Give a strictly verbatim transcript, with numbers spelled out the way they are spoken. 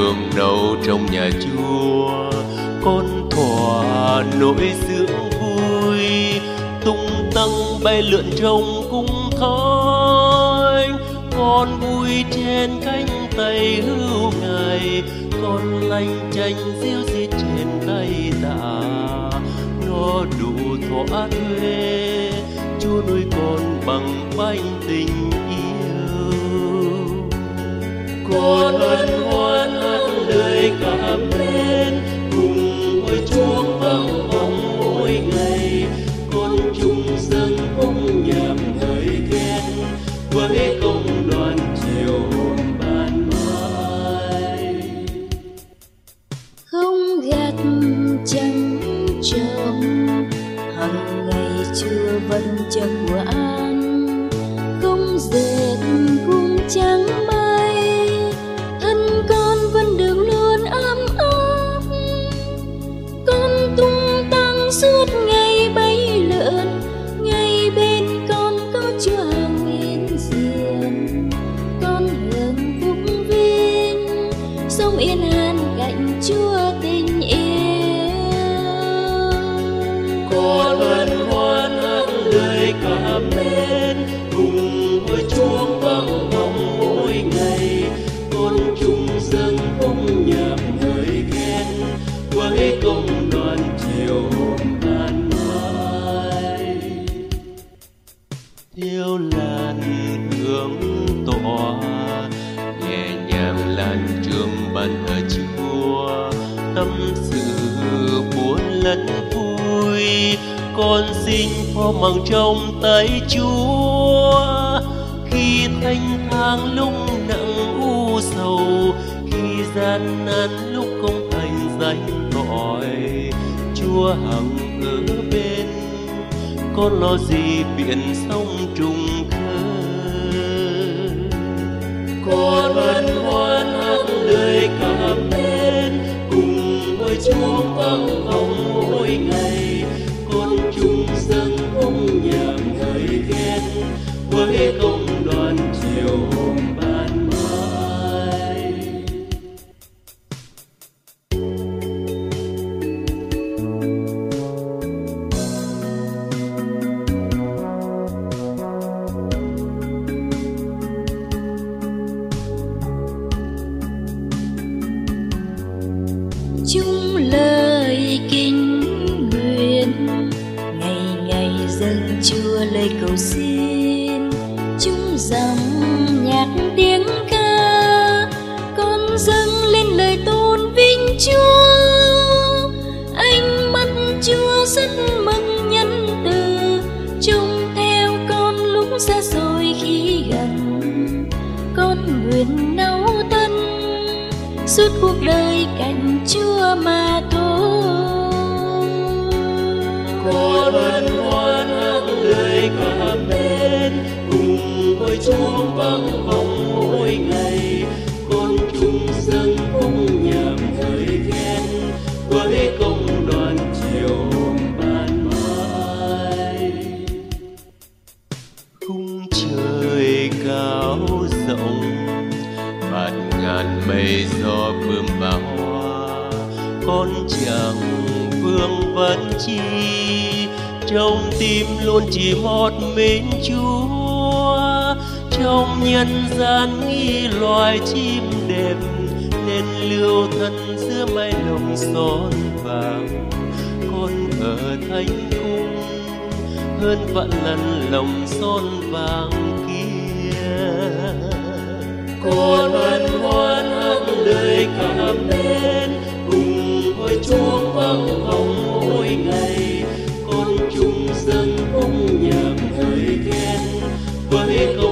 hương nấu trong nhà Chúa, con thỏa nỗi sướng vui, tung tăng bay lượn trong cung thánh. Con vui trên cánh tay hữu Ngài, con lanh chanh diêu dít trên tay tạ. Nó đủ thỏa thuê, Chúa nuôi con bằng bánh tình yêu. Con hân hoan hát lời cảm lên, cùng ôi Chúa vang vọng mỗi ngày. Con chung dâng cung nhạc ngợi khen, với công đoàn chiều hôm ban mai. Không gạt chẳng trồng, hằng ngày Chúa vẫn cho của ăn. Không dệt cũng chẳng may, thân con vẫn được luôn ấm áp. Con tung tăng suốt ngày bay lượn, ngay bên con có Chúa hàng yên diện. Con hưởng phúc vinh, sống yên an cạnh Chúa tình yêu. Con hân hoan hát lời cảm ơn, cùng với Chúa vang vọng mỗi ngày. Con chung dâng cung nhạc ngợi khen, với công đoàn chiều hôm ban mai. Theo làn hương tỏa, nhẹ nhàng lan trường ban thờ Chúa, tâm sự buồn lẫn vui. Con xin phó mặc trong tay Chúa, khi thanh thang lúc nặng u sầu, khi gian nan lúc không thành danh gọi. Chúa hằng ở bên, con lo gì biển sông trùng khơi. Con hân hoan hát lời cảm ơn, cùng với Chúa vang vọng mỗi ngày. Con chung dâng cung nhạc ngợi khen, với công đoàn chiều hôm ban mai. Chung lời kinh nguyện, ngày ngày dâng Chúa lời cầu xin. Chung dòng nhạc tiếng ca, con dâng lên lời tôn vinh Chúa. Ánh mắt Chúa rất mừng nhân từ, trông theo con lúc xa xôi khi gần. Con nguyện nấu thân suốt cuộc đời cạnh Chúa mà thôi. Con hân hoan hát lời cảm ơn, cùng với Chúa vang vọng mỗi ngày. Con chung dâng cung nhạc ngợi khen, với công đoàn chiều hôm ban mai. Khung trời cao rộng, bạt ngàn mây gió bướm và hoa. Con chẳng vương vấn chi, trong tim luôn chỉ một mình Chúa. Trong nhân gian nghi loài chim đẹp, nên lưu thân giữa mái lồng son vàng. Con ở thánh cung hơn vạn lần lồng son vàng kia. Con hân hoan hát lời cảm ơn, cùng với Chúa vang vọng mỗi ngày. Con chung dâng cung nhạc ngợi khen, với